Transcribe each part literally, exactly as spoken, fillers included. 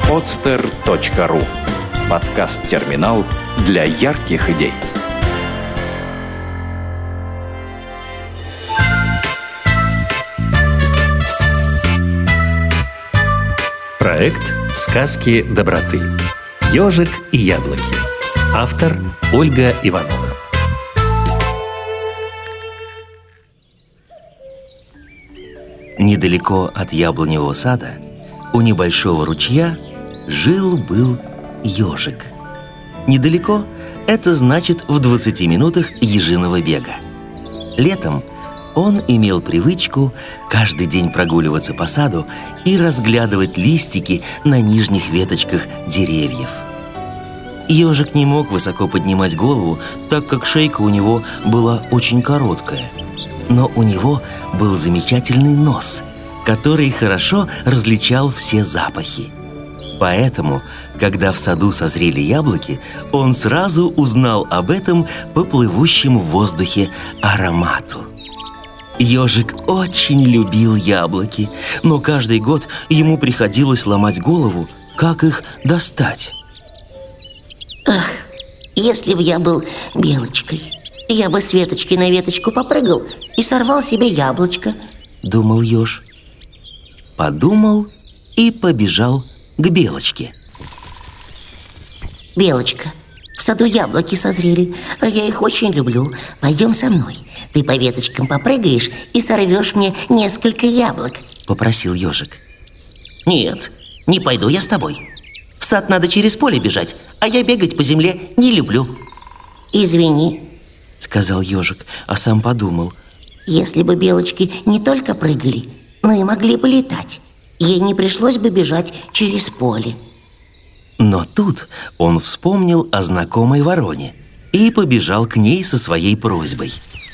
подстер точка ру. Подкаст-терминал для ярких идей. Проект «Сказки доброты». «Ежик и яблоки». Автор Ольга Иванова. Недалеко от яблоневого сада, у небольшого ручья, жил-был ежик. Недалеко – это значит в двадцати минутах ежиного бега. Летом он имел привычку каждый день прогуливаться по саду и разглядывать листики на нижних веточках деревьев. Ежик не мог высоко поднимать голову, так как шейка у него была очень короткая. Но у него был замечательный нос, который хорошо различал все запахи. Поэтому, когда в саду созрели яблоки, он сразу узнал об этом по плывущему в воздухе аромату. Ежик очень любил яблоки, но каждый год ему приходилось ломать голову, как их достать. Ах, если бы я был белочкой, я бы с веточки на веточку попрыгал и сорвал себе яблочко, думал еж. Подумал и побежал к белочке. Белочка, в саду яблоки созрели, а я их очень люблю. Пойдем со мной. Ты по веточкам попрыгаешь и сорвешь мне несколько яблок, попросил ежик. Нет, не пойду я с тобой. В сад надо через поле бежать, а я бегать по земле не люблю. Извини, сказал ежик, а сам подумал. Если бы белочки не только прыгали, но и могли бы летать, ей не пришлось бы бежать через поле. Но тут он вспомнил о знакомой вороне и побежал к ней со своей просьбой.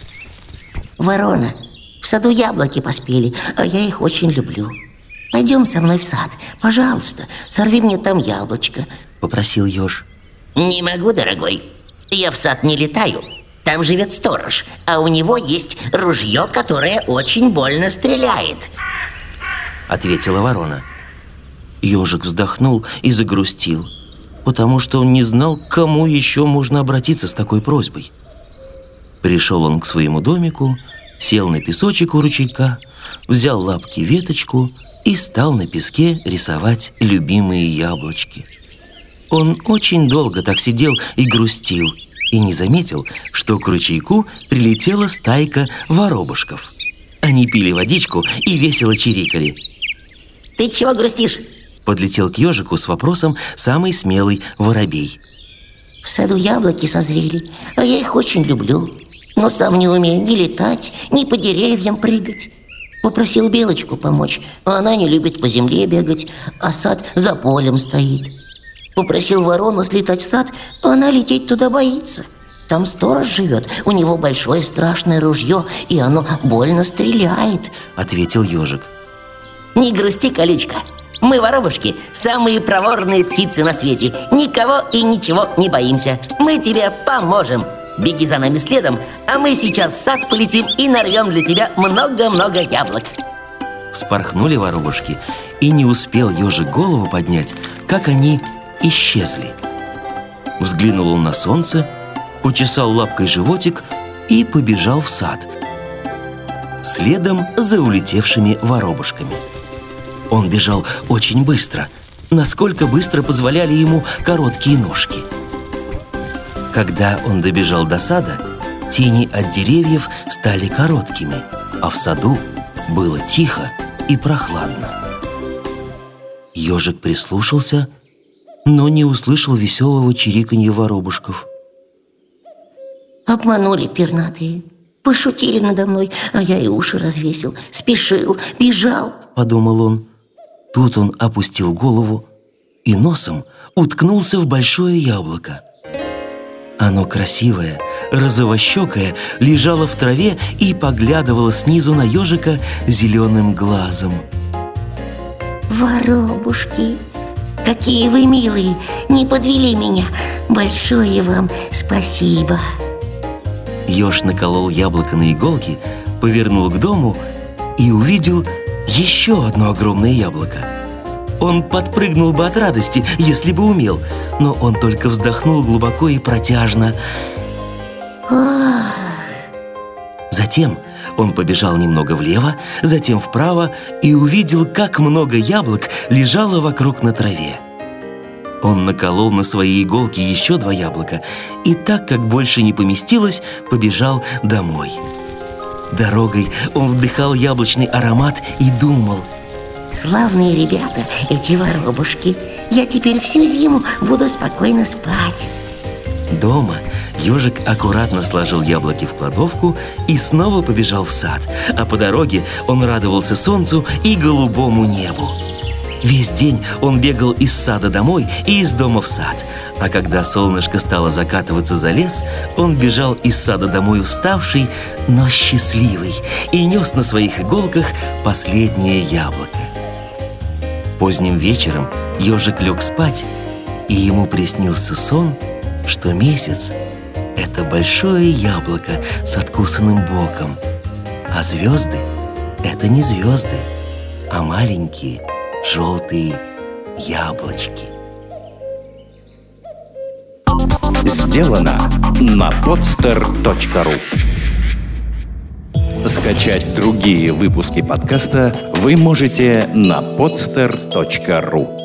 Ворона, в саду яблоки поспели, а я их очень люблю. Пойдем со мной в сад, пожалуйста, сорви мне там яблочко, попросил еж. Не могу, дорогой, я в сад не летаю. Там живет сторож, а у него есть ружье, которое очень больно стреляет, ответила ворона. Ежик вздохнул и загрустил, потому что он не знал, к кому еще можно обратиться с такой просьбой. Пришел он к своему домику, сел на песочек у ручейка, взял лапки веточку и стал на песке рисовать любимые яблочки. Он очень долго так сидел и грустил, и не заметил, что к ручейку прилетела стайка воробушков. Они пили водичку и весело чирикали. «Ты чего грустишь?» Подлетел к ежику с вопросом самый смелый воробей. В саду яблоки созрели, а я их очень люблю, но сам не умею ни летать, ни по деревьям прыгать. Попросил белочку помочь, а она не любит по земле бегать, а сад за полем стоит. Попросил ворону слетать в сад, а она лететь туда боится. Там сторож живет, у него большое страшное ружье, и оно больно стреляет, ответил ежик. Не грусти, колючка. Мы, воробушки, самые проворные птицы на свете. Никого и ничего не боимся. Мы тебе поможем. Беги за нами следом, а мы сейчас в сад полетим и нарвем для тебя много-много яблок. Вспорхнули воробушки, и не успел ежик голову поднять, как они исчезли. Взглянул он на солнце, почесал лапкой животик и побежал в сад, следом за улетевшими воробушками. Он бежал очень быстро, насколько быстро позволяли ему короткие ножки. Когда он добежал до сада, тени от деревьев стали короткими, а в саду было тихо и прохладно. Ежик прислушался, но не услышал веселого чириканья воробушков. Обманули пернатые, пошутили надо мной, а я и уши развесил, спешил, бежал, подумал он. Тут он опустил голову и носом уткнулся в большое яблоко. Оно красивое, розовощекое, лежало в траве и поглядывало снизу на ежика зеленым глазом. Воробушки, какие вы милые, не подвели меня. Большое вам спасибо. Еж наколол яблоко на иголки, повернул к дому и увидел еще одно огромное яблоко. Он подпрыгнул бы от радости, если бы умел, но он только вздохнул глубоко и протяжно. Затем он побежал немного влево, затем вправо и увидел, как много яблок лежало вокруг на траве. Он наколол на свои иголки еще два яблока и, так как больше не поместилось, побежал домой. Дорогой он вдыхал яблочный аромат и думал: славные ребята, эти воробушки. Я теперь всю зиму буду спокойно спать. Дома ежик аккуратно сложил яблоки в кладовку и снова побежал в сад, а по дороге он радовался солнцу и голубому небу. Весь день он бегал из сада домой и из дома в сад, а когда солнышко стало закатываться за лес, он бежал из сада домой уставший, но счастливый, и нес на своих иголках последнее яблоко. Поздним вечером ежик лег спать, и ему приснился сон, что месяц – это большое яблоко с откусанным боком, а звезды – это не звезды, а маленькие желтые яблочки. Сделано на подстер точка ру. Скачать другие выпуски подкаста вы можете на подстер точка ру.